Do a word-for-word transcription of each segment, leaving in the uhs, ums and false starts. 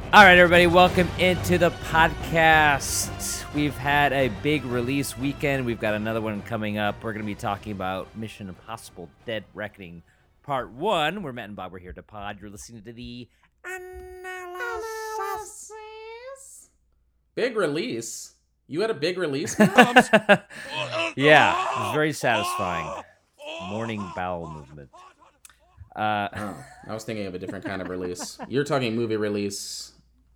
All right, everybody, welcome into the podcast. We've had a big release weekend. We've got another one coming up. We're going to be talking about Mission Impossible Dead Reckoning Part one, where Matt and Bob were here to pod. You're listening to the analysis. Big release. You had a big release? Yeah, it was very satisfying. Morning bowel movement. Uh, oh, I was thinking of a different kind of release. You're talking movie release,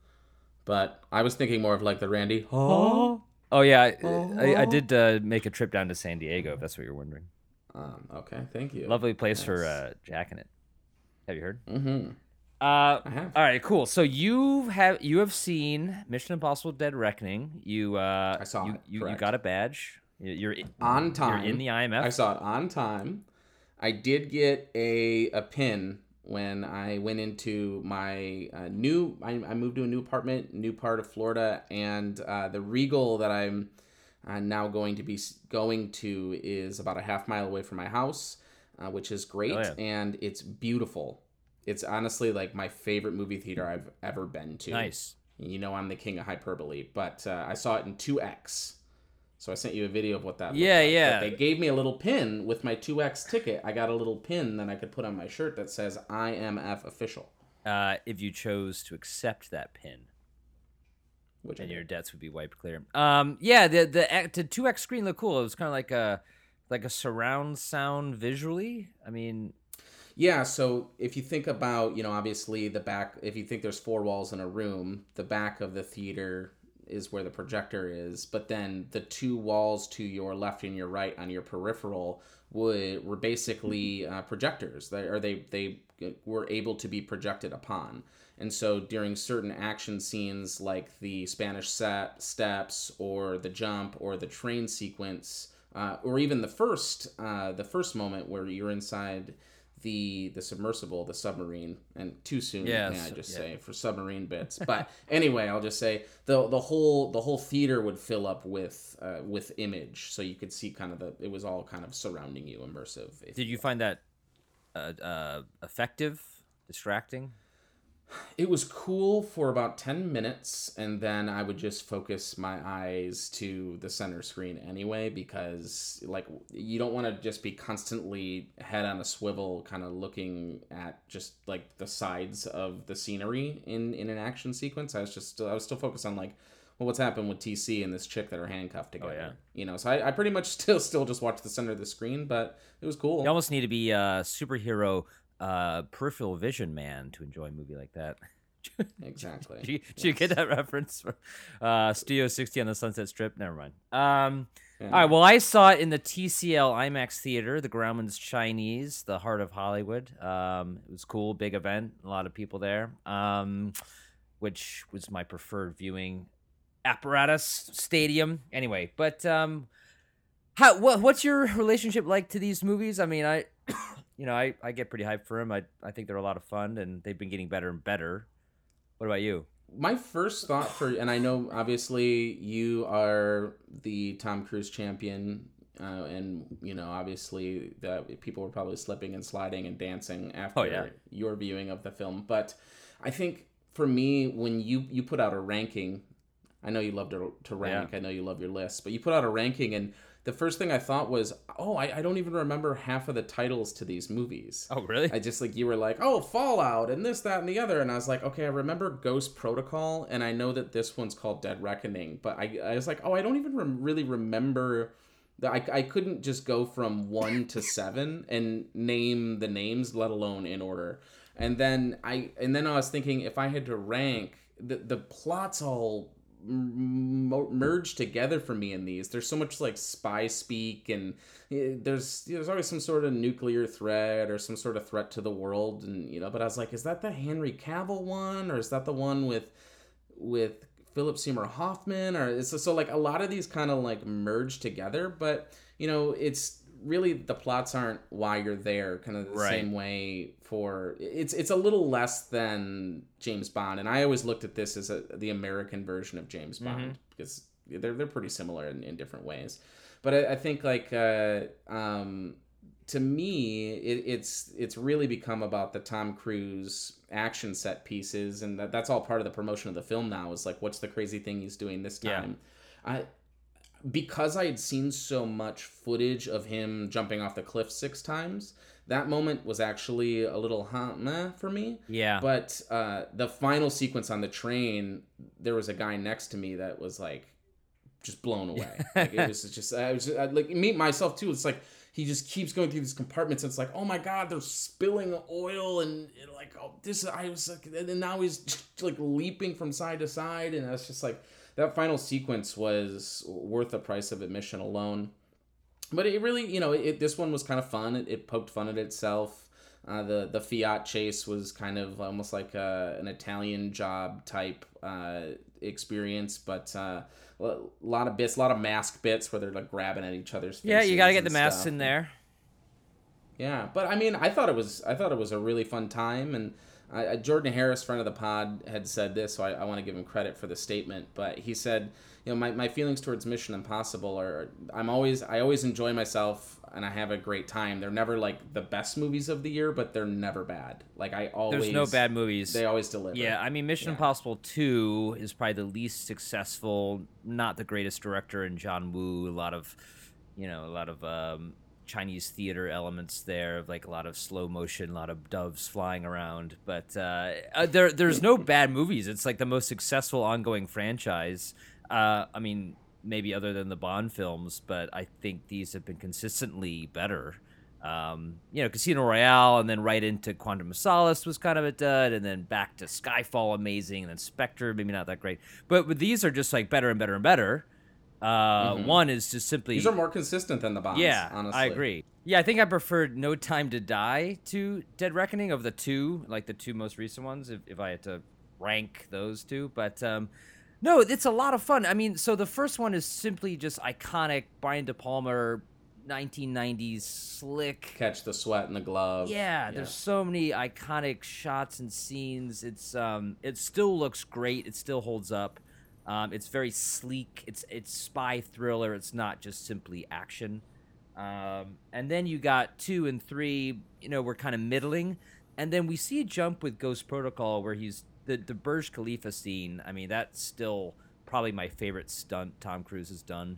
but I was thinking more of like the Randy. Oh, oh yeah, I, I, I did uh, make a trip down to San Diego, if that's what you're wondering. Um, okay, thank you. Lovely place Nice. for uh, jacking it. Have you heard? Mm-hmm. Uh, I have. All right, cool. So you have you have seen Mission Impossible: Dead Reckoning. You uh, I saw you, it, You, you correct. got a badge. You're in, On time. You're in the I M F. I saw it on time. I did get a a pin when I went into my uh, new. I, I moved to a new apartment, new part of Florida, and uh, the Regal that I'm uh, now going to be s- going to is about a half mile away from my house, uh, which is great, Oh, yeah. and it's beautiful. It's honestly like my favorite movie theater I've ever been to. Nice. You know I'm the king of hyperbole, but uh, I saw it in two X. So I sent you a video of what that Yeah, looked like. yeah. But they gave me a little pin with my two X ticket. I got a little pin that I could put on my shirt that says I M F official. Uh, if you chose to accept that pin, Which and I your did. debts would be wiped clear. Um, yeah, the the the two X screen looked cool. It was kind of like a like a surround sound visually. I mean, Yeah, so if you think about, you know, obviously the back, if you think there's four walls in a room, the back of the theater is where the projector is, but then the two walls to your left and your right on your peripheral would were basically uh, projectors. They or they they were able to be projected upon. And so during certain action scenes like the Spanish set, steps or the jump or the train sequence, uh, or even the first uh, the first moment where you're inside the the submersible, the submarine, and too soon, Yeah, may I so- just yeah. say, for submarine bits. But anyway, I'll just say the the whole the whole theater would fill up with uh, with image, so you could see kind of the it was all kind of surrounding you, immersive. if did you will. find that uh, uh, effective, distracting? It was cool for about ten minutes, and then I would just focus my eyes to the center screen anyway, because like you don't want to just be constantly head on a swivel kind of looking at just like the sides of the scenery in in an action sequence. I was just I was still focused on like, well, what's happened with T C and this chick that are handcuffed together. yeah. You know, so I, I pretty much still still just watched the center of the screen, but it was cool. You almost need to be a superhero uh, peripheral vision man to enjoy a movie like that. Exactly. Did you, did you get that reference? Uh, Studio sixty on the Sunset Strip? Never mind. Um, Yeah. All right, well, I saw it in the T C L IMAX Theater, the Grauman's Chinese, the heart of Hollywood. Um, it was cool, big event, a lot of people there, um, which was my preferred viewing apparatus stadium. Anyway, but um, how what, what's your relationship like to these movies? I mean, I, you know, I, I get pretty hyped for them. I I think they're a lot of fun, and they've been getting better and better. What about you? My first thought for, and I know obviously you are the Tom Cruise champion, uh, and you know obviously that people were probably slipping and sliding and dancing after Oh, yeah. your viewing of the film. But I think for me, when you you put out a ranking, I know you love to to rank. Yeah. I know you love your list, but you put out a ranking, and the first thing I thought was, oh, I, I don't even remember half of the titles to these movies. Oh, really? I just like you were like, oh, Fallout and this, that, and the other, and I was like, okay, I remember Ghost Protocol, and I know that this one's called Dead Reckoning, but I, I was like, oh, I don't even rem- really remember. The, I I couldn't just go from one to seven and name the names, let alone in order. And then I and then I was thinking if I had to rank, the the plots all m- merge together for me in these. There's so much like spy speak, and eh, there's there's always some sort of nuclear threat or some sort of threat to the world, and you know. But I was like, is that the Henry Cavill one, or is that the one with with Philip Seymour Hoffman? Or it's so like a lot of these kind of like merge together, but you know, it's really the plots aren't why you're there, kind of the Right. same way for it's it's a little less than James Bond, and I always looked at this as a, the American version of James Bond because they're they're pretty similar in, in different ways. But I, I think like uh, um, to me, it, it's it's really become about the Tom Cruise action set pieces, and that, that's all part of the promotion of the film now. Is like, what's the crazy thing he's doing this Yeah. time? I because I had seen so much footage of him jumping off the cliff six times, that moment was actually a little huh, meh for me. Yeah. But uh, the final sequence on the train, there was a guy next to me that was like just blown away. Like it was just, I was just, I, like me myself too. It's like he just keeps going through these compartments. And it's like, oh my god, they're spilling oil and, and like, oh this. I was like, and now he's just, like leaping from side to side, and it's just like. That final sequence was worth the price of admission alone. But it really, you know, it, this one was kind of fun. It, it poked fun at itself. Uh, the the Fiat chase was kind of almost like a, an Italian job type uh, experience, but uh, a lot of bits, a lot of mask bits where they're like grabbing at each other's faces. Yeah, you got to get the and masks stuff. in there. Yeah, but I mean, I thought it was I thought it was a really fun time, and I, Jordan Harris, friend of the pod, had said this, so I, I want to give him credit for the statement. But he said, you know, my, my feelings towards Mission Impossible are, I'm always, I always enjoy myself and I have a great time. They're never like the best movies of the year, but they're never bad. Like I always, There's no bad movies. They always deliver. Yeah, I mean, Mission Yeah. Impossible two is probably the least successful, not the greatest director in John Woo. A lot of, you know, a lot of um, Chinese theater elements there, of like a lot of slow motion, a lot of doves flying around. But uh, uh, there, there's no bad movies. It's like the most successful ongoing franchise. Uh, I mean, maybe other than the Bond films, but I think these have been consistently better. Um, you know, Casino Royale, and then right into Quantum of Solace was kind of a dud, and then back to Skyfall, amazing, and then Spectre, maybe not that great. But, but these are just like better and better and better. Uh, Mhm. One is just simply These are more consistent than the Bonds. yeah, honestly. I agree. Yeah, I think I preferred No Time to Die to Dead Reckoning of the two, like the two most recent ones, if, if I had to rank those two. But um, no, it's a lot of fun. I mean, so the first one is simply just iconic Brian De Palma, nineteen nineties slick. Catch the sweat in the glove. Yeah, there's so many iconic shots and scenes. It's um, it still looks great. It still holds up. Um, it's very sleek. It's it's spy thriller. It's not just simply action. Um, and then you got two and three. You know, we're kind of middling, and then we see a jump with Ghost Protocol where he's the the Burj Khalifa scene. I mean, that's still probably my favorite stunt Tom Cruise has done.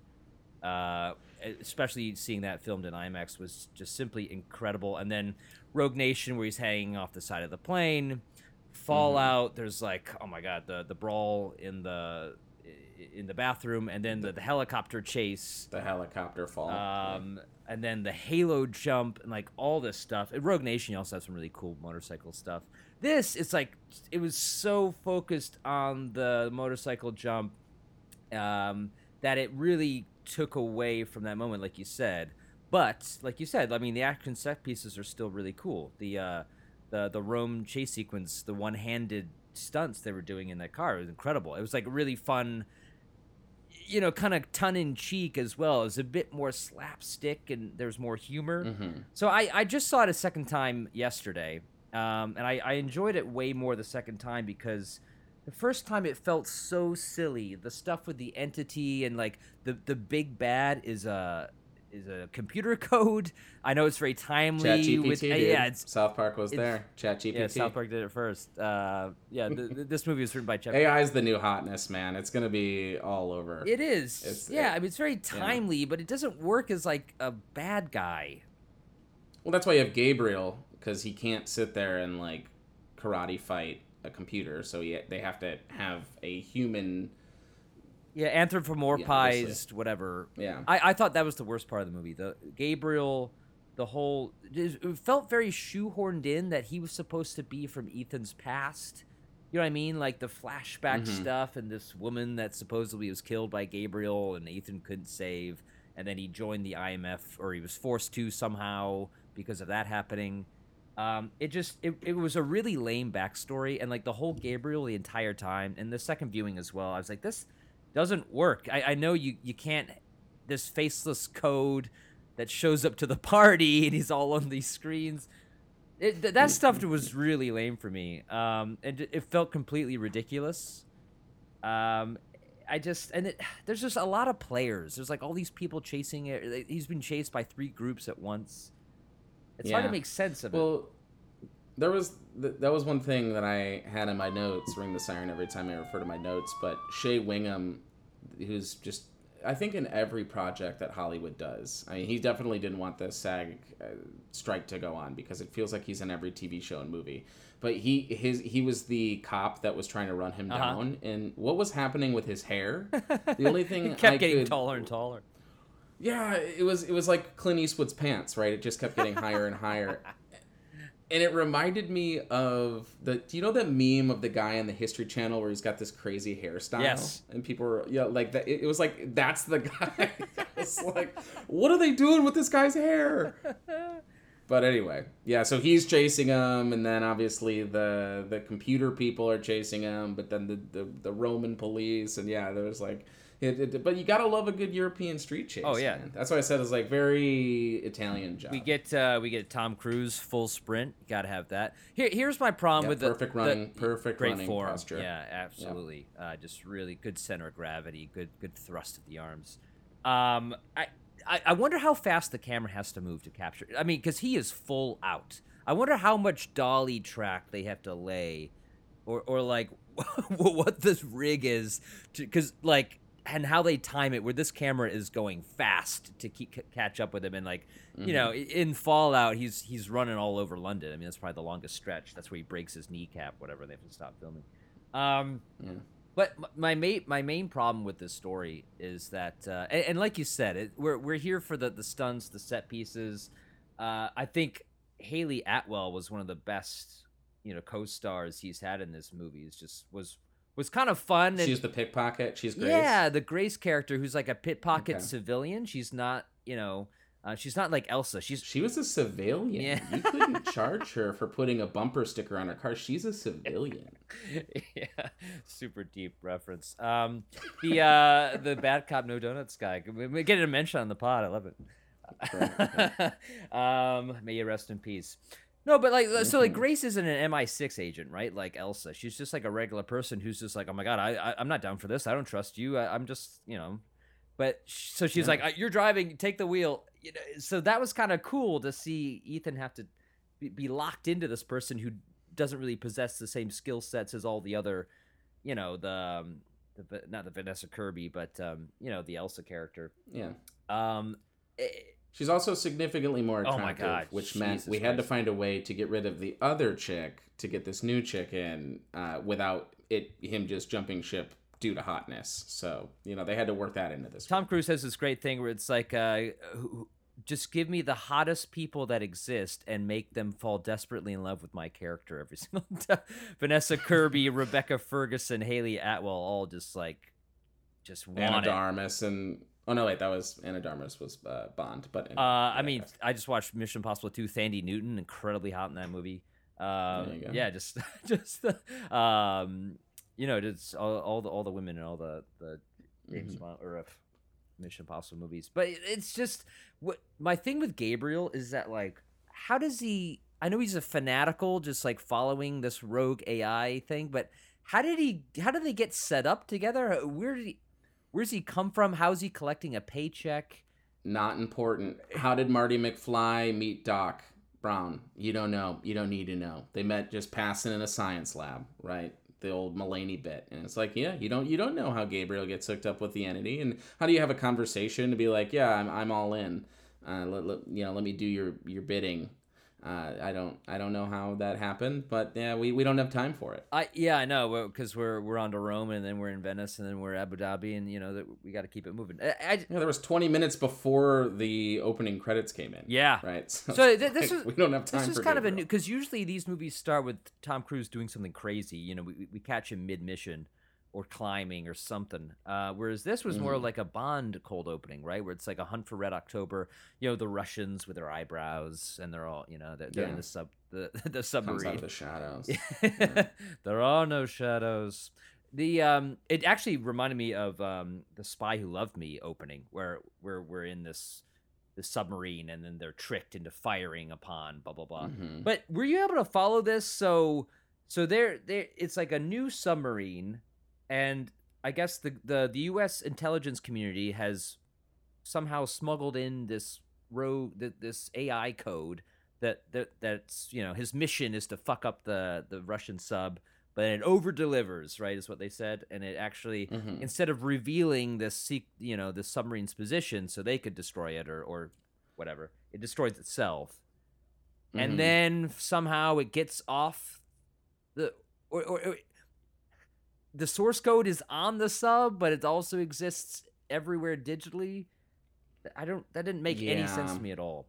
Uh, especially seeing that filmed in IMAX was just simply incredible. And then Rogue Nation, where he's hanging off the side of the plane. Fallout, mm-hmm. There's like, oh my god, the the brawl in the in the bathroom, and then the, the helicopter chase, the helicopter fall, um, yeah. And then the Halo jump, and like all this stuff. At Rogue Nation, you also have some really cool motorcycle stuff. This, it's like it was so focused on the motorcycle jump um, that it really took away from that moment, like you said. But like you said, I mean, the action set pieces are still really cool. The uh, the the Rome chase sequence, the one-handed stunts they were doing in that car, it was incredible. It was like really fun, you know, kind of tongue-in-cheek as well. It was a bit more slapstick and there's more humor. Mm-hmm. So I, I just saw it a second time yesterday, um, and I, I enjoyed it way more the second time because the first time it felt so silly. The stuff with the entity and like the, the big bad is a is a computer code. I know it's very timely. ChatGPT, with, dude. uh, yeah, it's, South Park was it's, there. ChatGPT. Yeah, South Park did it first. Uh, yeah, the, the, this movie was written by Chat. A I is the new hotness, man. It's gonna be all over. It is. It's, yeah, it, I mean it's very timely, yeah. But it doesn't work as like a bad guy. Well, that's why you have Gabriel, because he can't sit there and like karate fight a computer, so he, they have to have a human. Yeah, anthropomorphized, yeah, whatever. Yeah. I, I thought that was the worst part of the movie. The Gabriel, the whole... It felt very shoehorned in that he was supposed to be from Ethan's past. You know what I mean? Like the flashback mm-hmm. stuff and this woman that supposedly was killed by Gabriel and Ethan couldn't save. And then he joined the I M F, or he was forced to somehow because of that happening. Um, it just... It, it was a really lame backstory. And like the whole Gabriel the entire time, and the second viewing as well, I was like, this... doesn't work. I, I know you, you can't... This faceless code that shows up to the party and he's all on these screens. It, th- that stuff was really lame for me. Um, and it, it felt completely ridiculous. Um, I just... And it, there's just a lot of players. There's like all these people chasing it. He's been chased by three groups at once. It's hard to Yeah. make sense of it. Well, there was th- that was one thing that I had in my notes. Ring the siren every time I refer to my notes. But Shea Wingham, who's just I think in every project that Hollywood does. I mean, he definitely didn't want the SAG uh, strike to go on because it feels like he's in every T V show and movie. But he his he was the cop that was trying to run him Uh-huh. down, and what was happening with his hair? The only thing He kept I getting could, taller and taller. yeah, it was it was like Clint Eastwood's pants, right? It just kept getting higher and higher. And it reminded me of the do you know that meme of the guy on the History Channel where he's got this crazy hairstyle? Yes. And people were yeah, like that it, it was like that's the guy. It's like, what are they doing with this guy's hair? But anyway, yeah, so he's chasing him, and then obviously the the computer people are chasing him, but then the, the, the Roman police, and yeah, there's like, it, it, but you gotta love a good European street chase. Oh, yeah. man. That's why I said it's like very Italian job. We get uh, we get Tom Cruise full sprint. Got to have that. Here, here's my problem Yeah, with the perfect the- running, perfect great running form. posture. Yeah, absolutely. Uh, just really good center of gravity. Good good thrust of the arms. Um, I, I I wonder how fast the camera has to move to capture. I mean, because he is full out. I wonder how much dolly track they have to lay, or or like what this rig is, because like. And how they time it, where this camera is going fast to keep c- catch up with him, and like, you know, Mm-hmm. in Fallout, he's he's running all over London. I mean, that's probably the longest stretch. That's where he breaks his kneecap, whatever. They have to stop filming. Um, Yeah. but m- my main my main problem with this story is that, uh, and, and like you said, it, we're we're here for the the stunts, the set pieces. Uh, I think Haley Atwell was one of the best, you know, co-stars he's had in this movie. It's just was. was kind of fun. And, She's the pickpocket. She's Grace. yeah, the Grace character who's like a pickpocket Okay. civilian. She's not, you know, uh, she's not like Elsa. She's She was a civilian. Yeah. You couldn't charge her for putting a bumper sticker on her car. She's a civilian. yeah, super deep reference. Um, the uh, the bad cop no donuts guy. We we get a mention on the pod. I love it. um, may you rest in peace. No, but like, so like Grace isn't an M I six agent, right? Like Elsa, she's just like a regular person who's just like, oh my god, I, I I'm not down for this. I don't trust you. I, I'm just, you know. But sh- so she's Yeah. like, uh, you're driving, take the wheel. You know, so that was kind of cool to see Ethan have to be, be locked into this person who doesn't really possess the same skill sets as all the other, you know, the, um, the not the Vanessa Kirby, but um, you know, the Elsa character. Yeah. Um, eh, She's also significantly more Oh attractive, my God, which meant Jesus we had to Christ. find a way to get rid of the other chick to get this new chick in uh, without it him just jumping ship due to hotness. So, you know, they had to work that into this. Tom Cruise has this great thing where it's like, uh, who- just give me the hottest people that exist and make them fall desperately in love with my character every single time. Vanessa Kirby, Rebecca Ferguson, Haley Atwell, all just like, just want Anna it. Darmus and oh no wait that was Anna Darmus was uh, Bond, but anyway, Uh, I yeah, mean, guess. I just watched Mission Impossible two. Thandie Newton, incredibly hot in that movie. Um, There you go. yeah, just, just, um, you know, just all, all the all the women and all the the James Mhm. Bond or uh, Mission Impossible movies. But it- it's just what my thing with Gabriel is that like, how does he? I know he's a fanatical, just like following this rogue A I thing, but how did he? How did they get set up together? Where did he? Where's he come from? How's he collecting a paycheck? Not important. How did Marty McFly meet Doc Brown? You don't know. You don't need to know. They met just passing in a science lab, right? The old Mulaney bit, and it's like, yeah, you don't you don't know how Gabriel gets hooked up with the entity, and how do you have a conversation to be like, yeah, I'm I'm all in. Uh, let, let you know, let me do your your bidding. Uh, I don't I don't know how that happened, but yeah, we, we don't have time for it. I yeah, I know because we're we're on to Rome and then we're in Venice and then we're Abu Dhabi and you know that we got to keep it moving. I, I, Yeah, there was twenty minutes before the opening credits came in. yeah. Right. So, So it's th- this like, is we don't have time this is for kind of a Gabriel. new because usually these movies start with Tom Cruise doing something crazy. You know, we we catch him mid mission or climbing or something. Uh, whereas this was more Mhm. like a Bond cold opening, right? Where it's like a Hunt for Red October. You know, the Russians with their eyebrows and they're all you know they're, they're in Yeah. the sub the the Comes submarine. out of the shadows. There are no shadows. The um, it actually reminded me of um, the Spy Who Loved Me opening, where where we're in this this submarine and then they're tricked into firing upon blah blah blah. Mhm. But were you able to follow this? So so there there it's like a new submarine, and I guess the the the U S intelligence community has somehow smuggled in this rogue th- this A I code that that that's you know his mission is to fuck up the the Russian sub, but it over delivers, right? Is what they said, and it actually Mm-hmm. instead of revealing the se- you know the submarine's position so they could destroy it or or whatever, it destroys itself, and Mm-hmm. then somehow it gets off the or, or, or the source code is on the sub, but it also exists everywhere digitally. I don't. That didn't make any sense Yeah. to me at all.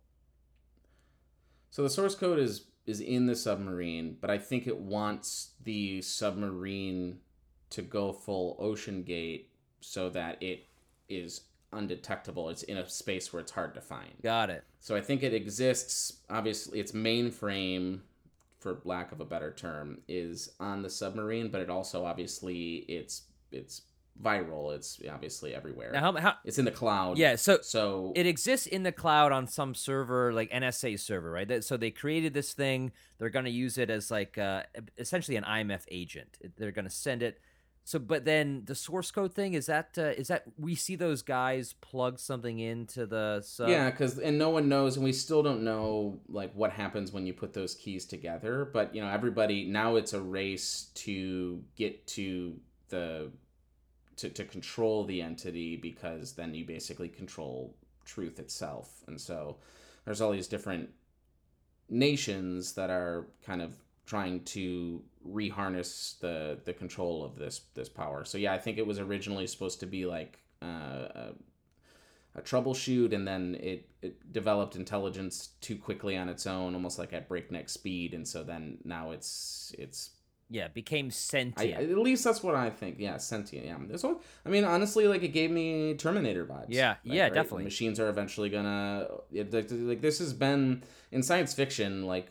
So the source code is is in the submarine, but I think it wants the submarine to go full Ocean Gate so that it is undetectable. It's in a space where it's hard to find. Got it. So I think it exists. Obviously, its mainframe, for lack of a better term, is on the submarine, but it also obviously it's it's viral. It's obviously everywhere. Now, how, how It's in the cloud. yeah, so So it exists in the cloud on some server, like N S A server, right? That, so they created this thing. They're going to use it as like uh, essentially an I M F agent. They're going to send it. So, but then the source code thing is that uh, is that we see those guys plug something into the sub. yeah, because and no one knows, and we still don't know like what happens when you put those keys together. But you know, everybody now it's a race to get to the to to control the entity, because then you basically control truth itself. And so there's all these different nations that are kind of trying to reharness the the control of this this power. So yeah, I think it was originally supposed to be like uh, a, a troubleshoot, and then it, it developed intelligence too quickly on its own, almost like at breakneck speed, and so then now it's it's Yeah, became I, sentient. at least that's what I think. Yeah, sentient. Yeah, this one. I mean, honestly, like it gave me Terminator vibes. Yeah, like, yeah, right? definitely. Machines are eventually gonna it, like, like this has been in science fiction, like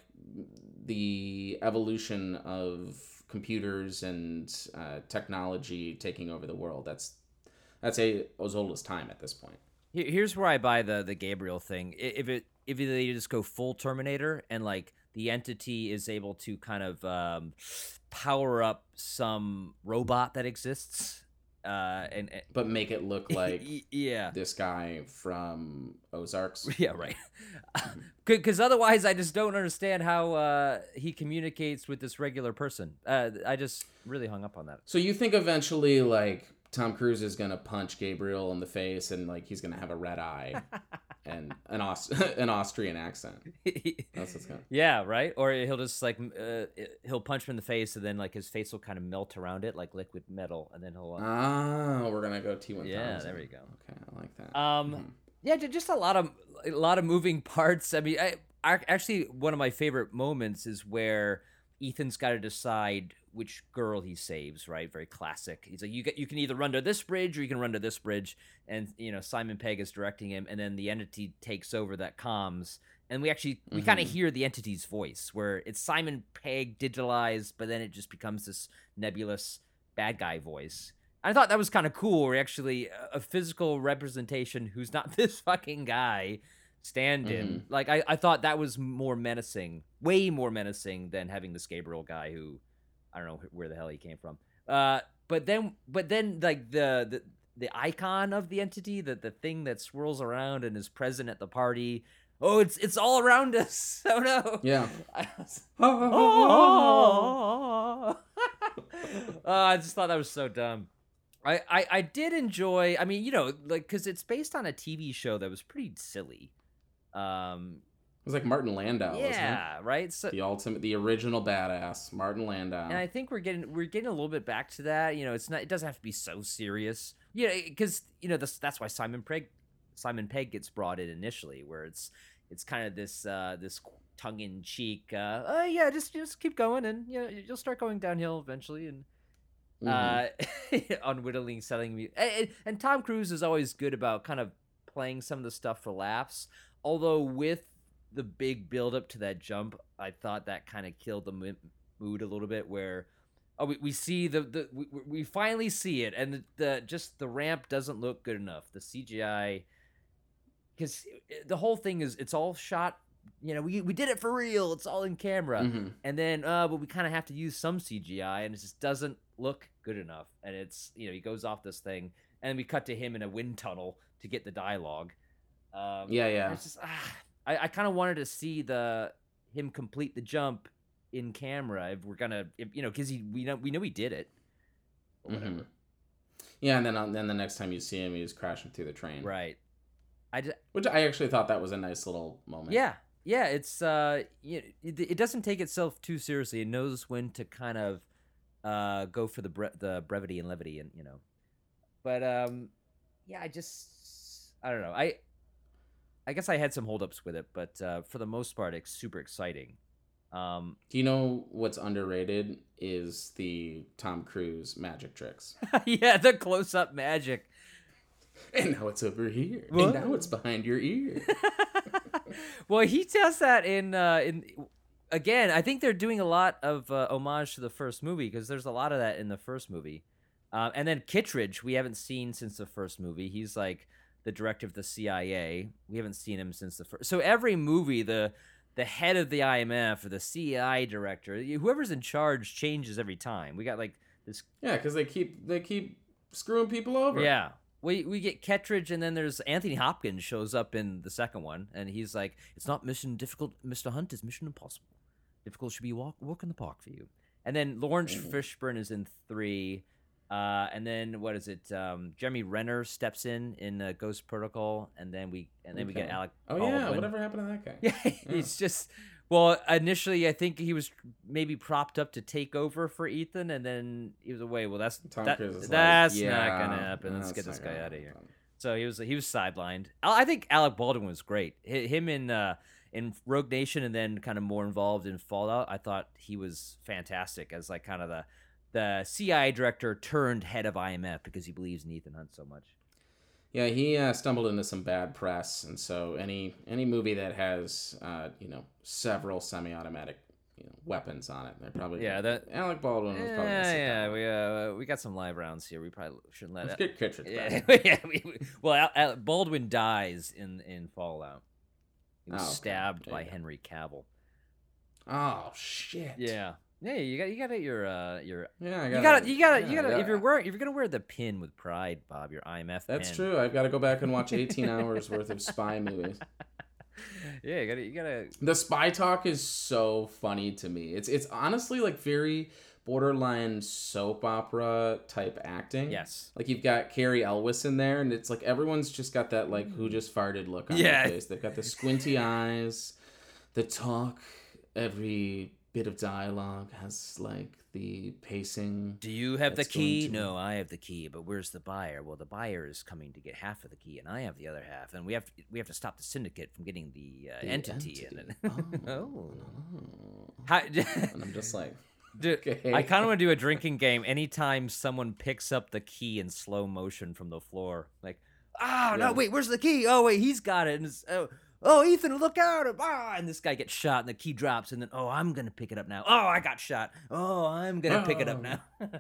the evolution of computers and uh, technology taking over the world. That's that's a as old as time at this point. Here- Here's where I buy the the Gabriel thing. I- If it if they just go full Terminator and like the entity is able to kind of um, power up some robot that exists, uh, and, and But make it look like y- yeah, this guy from Ozarks. yeah, right. Because otherwise, I just don't understand how uh, he communicates with this regular person. Uh, I just really hung up on that. So you think eventually, like, Tom Cruise is gonna punch Gabriel in the face, and like he's gonna have a red eye and an Aus- an Austrian accent. That's what's gonna. Yeah, right. Or he'll just like m- uh, he'll punch him in the face, and then like his face will kind of melt around it like liquid metal, and then he'll. Uh, Ah, we're gonna go T one thousand. Yeah, there we go. Okay, I like that. Um, Mhm. yeah, ju- just a lot of a lot of moving parts. I mean, I, I actually one of my favorite moments is where Ethan's got to decide which girl he saves. Right, very classic. He's like, you get you can either run to this bridge or you can run to this bridge, and you know Simon Pegg is directing him, and then the entity takes over that comms, and we actually we kind of Mhm. hear the entity's voice where it's Simon Pegg digitalized, but then it just becomes this nebulous bad guy voice. I thought that was kind of cool. Where actually a physical representation who's not this fucking guy stand in. Mhm. Like I, I thought that was more menacing, way more menacing than having this Gabriel guy who I don't know where the hell he came from. Uh, but then, but then like the the the icon of the entity, the the thing that swirls around and is present at the party. Oh, it's it's all around us. Oh no. Yeah. I was, oh. Uh, I just thought that was so dumb. I, I, I did enjoy. I mean, you know, like because it's based on a T V show that was pretty silly. Um, It was like Martin Landau, wasn't yeah, right. So, it? The ultimate, the original badass, Martin Landau. and I think we're getting we're getting a little bit back to that. You know, it's not. It doesn't have to be so serious. Yeah, because you know that's that's why Simon Pegg Simon Pegg gets brought in initially, where it's it's kind of this uh, this tongue in cheek. Uh, oh yeah, just just keep going, and you know you'll start going downhill eventually, and. Mhm. Uh, unwittingly selling me, and, and Tom Cruise is always good about kind of playing some of the stuff for laughs. Although with the big build up to that jump, I thought that kind of killed the mo- mood a little bit. Where oh, we, we see the the we, we finally see it, and the, the just the ramp doesn't look good enough. The C G I, because the whole thing is it's all shot. You know, we we did it for real. It's all in camera, Mhm. and then uh, but we kind of have to use some C G I, and it just doesn't look good enough. And it's you know he goes off this thing, and we cut to him in a wind tunnel to get the dialogue. Um, Yeah, yeah. It's just ah, I I kind of wanted to see the him complete the jump in camera if we're gonna, if, you know, because he we know we know he did it. Or whatever. Mm-hmm. Yeah, and then on, then the next time you see him, he's crashing through the train. Right. I just, Which I actually thought that was a nice little moment. yeah, yeah. It's uh, you know, it, it doesn't take itself too seriously. It knows when to kind of uh go for the bre- the brevity and levity, and you know. But um, yeah, I just I don't know. I I guess I had some holdups with it, but uh, for the most part, it's super exciting. Um, Do you know what's underrated is the Tom Cruise magic tricks? yeah, the close up magic. And now it's over here. What? And now it's behind your ear. Well, he does that in uh, in again. I think they're doing a lot of uh, homage to the first movie because there's a lot of that in the first movie. Um, and then Kittredge, we haven't seen since the first movie. He's like the director of the C I A. We haven't seen him since the first. So every movie, the the head of the I M F or the C I A director, whoever's in charge, changes every time. We got like this. Yeah, because they keep they keep screwing people over. Yeah. We we get Kittredge, and then there's Anthony Hopkins shows up in the second one, and he's like, "It's not mission difficult, Mister Hunt. It's mission impossible. Difficult should be walk walk in the park for you." And then Lawrence Mhm. Fishburne is in three, uh, and then what is it? Um, Jeremy Renner steps in in uh, Ghost Protocol, and then we and then we get Okay. Alec. Oh yeah, Baldwin. whatever happened to that guy? Yeah, he's just. Well, initially, I think he was maybe propped up to take over for Ethan, and then he was away. Well, that's Tom that, Cruise is that's like, not yeah, gonna happen. Let's that's get this not guy gonna out of here. happen. So he was he was sidelined. I I think Alec Baldwin was great. Hi- Him in uh, in Rogue Nation, and then kind of more involved in Fallout. I thought he was fantastic as like kind of the the C I A director turned head of I M F because he believes in Ethan Hunt so much. Yeah, he uh, stumbled into some bad press, and so any any movie that has uh, you know several semi-automatic you know weapons on it, they're probably Yeah, that. Alec Baldwin was probably gonna Yeah, sit yeah, down. we uh, we got some live rounds here. We probably shouldn't let Let's it. get Kittredge Yeah, back. yeah. We, we- well, Al, Al, Baldwin dies in in Fallout. He was Oh, okay. stabbed There by you go. Henry Cavill. Oh shit. Yeah, yeah. You got you got your uh your Yeah, I you gotta, got to you got to yeah, you I got to if gotta- you're wearing if you're gonna wear the pin with pride, Bob, your I M F. That's pin. true. I've got to go back and watch eighteen hours worth of spy movies. Yeah, you got to you got to. The spy talk is so funny to me. It's it's honestly like very borderline soap opera type acting. Yes. Like you've got Carrie Elwes in there, and it's like everyone's just got that like who just farted look on Yeah. their face. They've got the squinty eyes, the talk. Every bit of dialogue has like the pacing. Do you have the That's going key? to- No, I have the key. But where's the buyer? Well, the buyer is coming to get half of the key, and I have the other half. And we have we have to stop the syndicate from getting the, uh, The entity. entity. And then, Oh. oh. How, And I'm just like, Dude, okay. I kind of want to do a drinking game anytime someone picks up the key in slow motion from the floor. Like, oh, Yeah. no, wait, where's the key? Oh, wait, he's got it. And it's, oh, oh, Ethan, look out. Ah, and this guy gets shot, and the key drops, and then, oh, I'm going to pick it up now. Oh, I got shot. Oh, I'm going to pick it up Oh. now.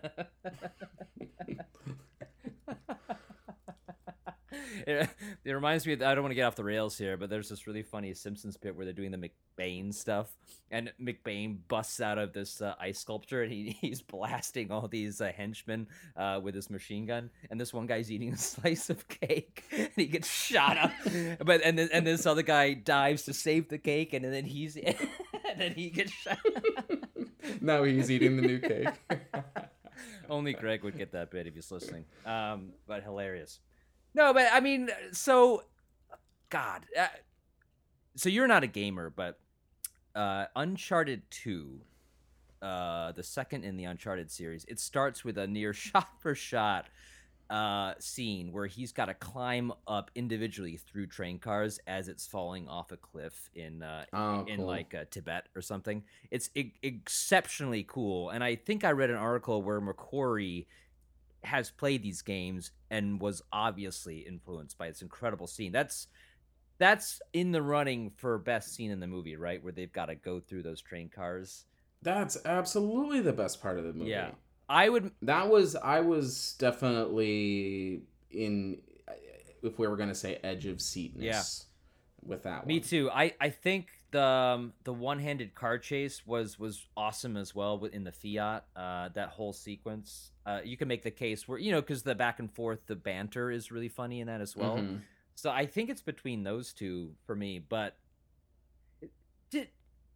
It, it reminds me of, I don't want to get off the rails here, but there's this really funny Simpsons bit where they're doing the McBain stuff, and McBain busts out of this uh, ice sculpture, and he, he's blasting all these uh, henchmen uh, with his machine gun, and this one guy's eating a slice of cake, and he gets shot up, but and then, and this other guy dives to save the cake, and then he's and then he gets shot. now he's eating the new cake. Only Greg would get that bit if he's listening. Um, but hilarious. No, but I mean, so, God, uh, so you're not a gamer, but uh, Uncharted two, uh, the second in the Uncharted series, it starts with a near shot-for-shot uh, scene where he's got to climb up individually through train cars as it's falling off a cliff in uh, Oh, in cool. like uh, Tibet or something. It's e- exceptionally cool, and I think I read an article where McQuarrie has played these games and was obviously influenced by this incredible scene. That's that's in the running for best scene in the movie, right? Where they've got to go through those train cars. That's absolutely the best part of the movie. Yeah. I would That was I was definitely in if we were gonna say edge of seatness Yeah. with that one. Me too. I, I think the um, the one-handed car chase was was awesome as well in the Fiat. Uh, that whole sequence. Uh, you can make the case where, you know, because the back and forth, the banter is really funny in that as well. Mhm. So I think it's between those two for me. But did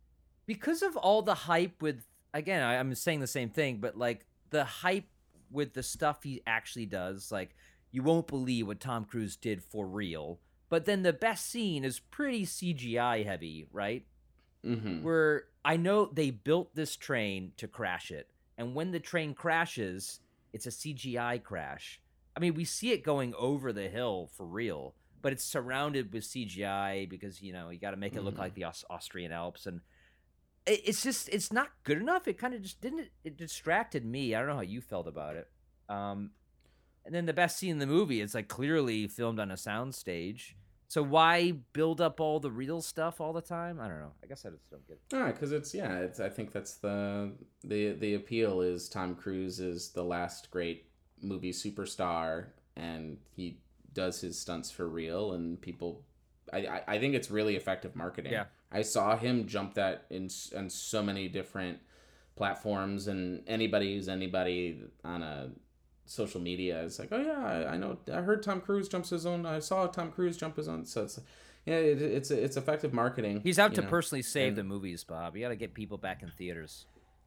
because of all the hype with, again, I, I'm saying the same thing, but like the hype with the stuff he actually does, like you won't believe what Tom Cruise did for real. But then the best scene is pretty C G I heavy, right? Mm-hmm. Where I know they built this train to crash it, and when the train crashes, it's a C G I crash. I mean, we see it going over the hill for real, but it's surrounded with C G I because, you know, you got to make it look Mm-hmm. like the Aus- Austrian Alps, and it, it's just it's not good enough. It kind of just didn't. It distracted me. I don't know how you felt about it. Um, and then the best scene in the movie is like clearly filmed on a soundstage. So why build up all the real stuff all the time? I don't know. I guess I just don't get it. All right, because it's yeah, it's I think that's the the the appeal is Tom Cruise is the last great movie superstar, and he does his stunts for real, and people, I I, I think it's really effective marketing. Yeah. I saw him jump that in s- on so many different platforms, and anybody who's anybody on a social media is like, oh yeah, I, I know, I heard Tom Cruise jumps his own, I saw Tom Cruise jump his own, so it's yeah, it, it's it's effective marketing. He's out you to know? personally save And- the movies, Bob. You got to get people back in theaters.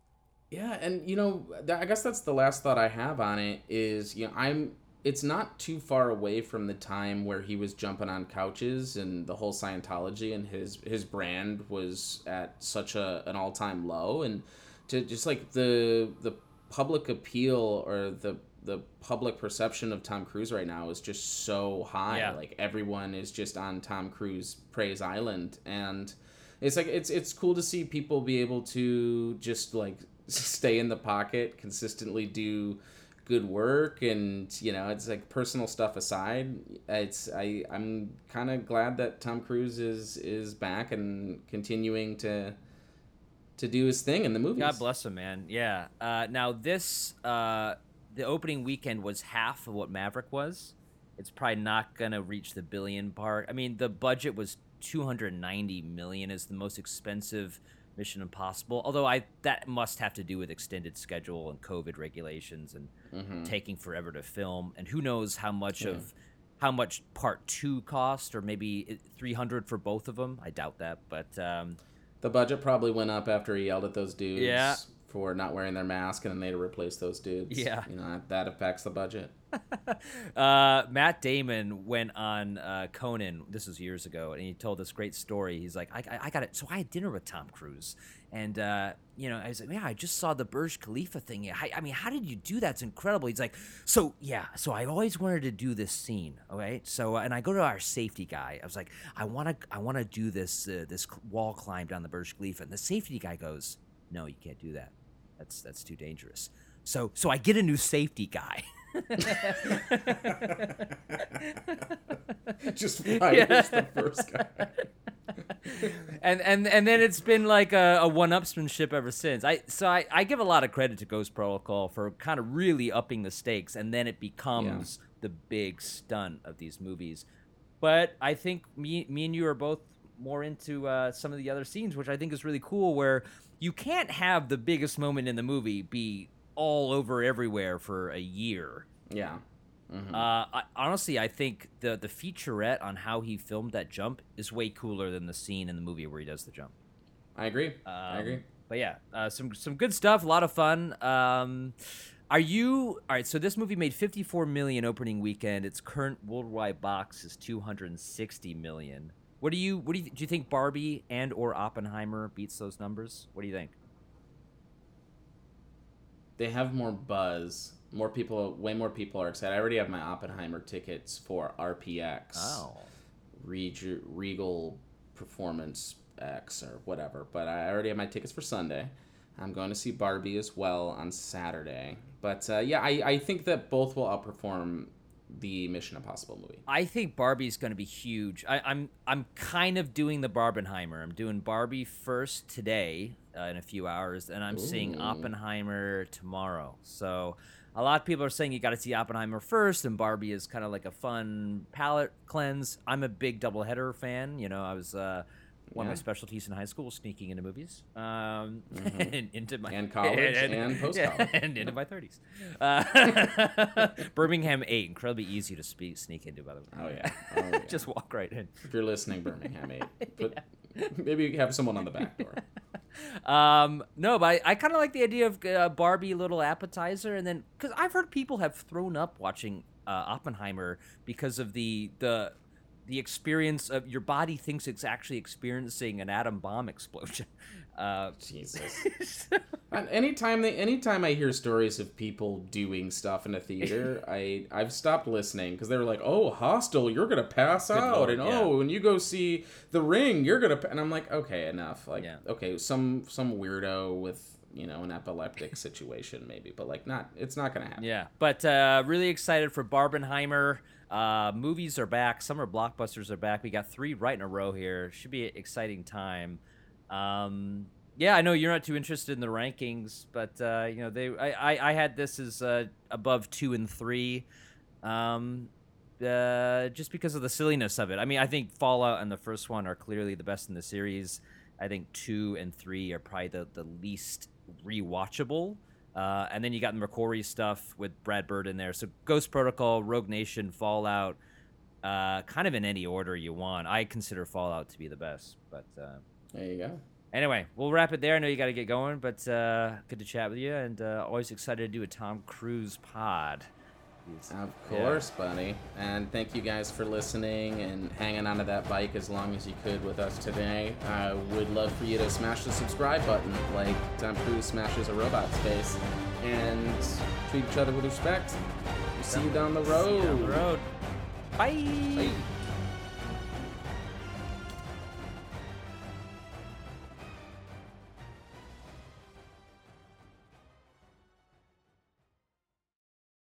Yeah, and you know, th- I guess that's the last thought I have on it is, you know, I'm it's not too far away from the time where he was jumping on couches and the whole Scientology and his his brand was at such a an all-time low, and to just like the the public appeal or the the public perception of Tom Cruise right now is just so high. Yeah. Like everyone is just on Tom Cruise praise island, and it's like it's it's cool to see people be able to just like stay in the pocket, consistently do good work, and you know, it's like personal stuff aside, it's I I'm kind of glad that Tom Cruise is is back and continuing to to do his thing in the movies. God bless him, man. Yeah. Uh, now this, uh, the opening weekend was half of what Maverick was. It's probably not gonna reach the billion part. I mean, the budget was two hundred ninety million. Is the most expensive Mission Impossible. Although I that must have to do with extended schedule and COVID regulations and Mhm. taking forever to film. And who knows how much Yeah. of how much part two cost, or maybe three hundred for both of them. I doubt that, but um, The budget probably went up after he yelled at those dudes Yeah. for not wearing their mask, and then they had to replace those dudes. Yeah. You know, that, that affects the budget. uh, Matt Damon went on uh, Conan. This was years ago, and he told this great story. He's like, I, I, I got it. So I had dinner with Tom Cruise, and uh, you know, I was like, yeah, I just saw the Burj Khalifa thing. I, I mean, how did you do that? It's incredible. He's like, so yeah, so I always wanted to do this scene. Okay, so and I go to our safety guy. I was like, I want to, I want to do this, uh, this wall climb down the Burj Khalifa, and the safety guy goes, no, you can't do that. That's that's too dangerous. So so I get a new safety guy. Just fires Yeah. the first guy. and and and then it's been like a, a one-upsmanship ever since. I so I, I give a lot of credit to Ghost Protocol for kind of really upping the stakes, and then it becomes the big stunt of these movies. But I think me me and you are both more into uh, some of the other scenes, which I think is really cool, where you can't have the biggest moment in the movie be all over everywhere for a year. Yeah. Mhm. Uh, I, honestly, I think the the featurette on how he filmed that jump is way cooler than the scene in the movie where he does the jump. I agree. I Um, agree. But yeah, uh, some some good stuff, a lot of fun. Um, are you all right? So this movie made fifty-four million opening weekend. Its current worldwide box is two hundred sixty million. What do you what do you do? You think Barbie and or Oppenheimer beats those numbers? What do you think? They have more buzz. More people, way more people are excited. I already have my Oppenheimer tickets for R P X. Oh, Reg- Regal Performance X or whatever. But I already have my tickets for Sunday. I'm going to see Barbie as well on Saturday. But uh, yeah, I, I think that both will outperform the Mission Impossible movie. I think Barbie's going to be huge. I, I'm I'm kind of doing the Barbenheimer. I'm doing Barbie first today uh, in a few hours, and I'm seeing Ooh. Oppenheimer tomorrow. So a lot of people are saying you got to see Oppenheimer first, and Barbie is kind of like a fun palate cleanse. I'm a big doubleheader fan. You know, I was uh, one of my Yeah. specialties in high school, sneaking into movies, um, Mhm. and into my And college and post-college. and into my thirties. Uh, Birmingham eight, incredibly easy to speak, sneak into, by the way. Oh yeah. Oh, yeah. Just walk right in. If you're listening, Birmingham eight, put, maybe have someone on the back door. um, no, but I, I kind of like the idea of uh, Barbie little appetizer, and then because I've heard people have thrown up watching uh, Oppenheimer because of the the the experience of your body thinks it's actually experiencing an atom bomb explosion. Uh, Jesus. And anytime they, anytime I hear stories of people doing stuff in a theater, I I've stopped listening because they were like, "Oh, Hostel, you're gonna pass Good out," Lord, and yeah. "Oh, when you go see The Ring, you're gonna," pa-. And I'm like, "Okay, enough." Like, Yeah. okay, some some weirdo with, you know, an epileptic situation maybe, but like, not, it's not gonna happen. Yeah, but uh, really excited for Barbenheimer. Uh, movies are back. Summer blockbusters are back. We got three right in a row here. Should be an exciting time. Um, yeah, I know you're not too interested in the rankings, but uh, you know they. I, I, I had this as uh, above two and three, um, uh, just because of the silliness of it. I mean, I think Fallout and the first one are clearly the best in the series. I think two and three are probably the, the least rewatchable. Uh, and then you got the McQuarrie stuff with Brad Bird in there. So Ghost Protocol, Rogue Nation, Fallout, uh, kind of in any order you want. I consider Fallout to be the best. But uh, There you go. anyway, we'll wrap it there. I know you got to get going, but uh, good to chat with you. And uh, always excited to do a Tom Cruise pod. He's- Of course, buddy. And thank you guys for listening and hanging onto that bike as long as you could with us today. I would love for you to smash the subscribe button like Tom Cruise smashes a robot's face, and treat each other with respect. See you down the road. See you down the road. Bye. Bye.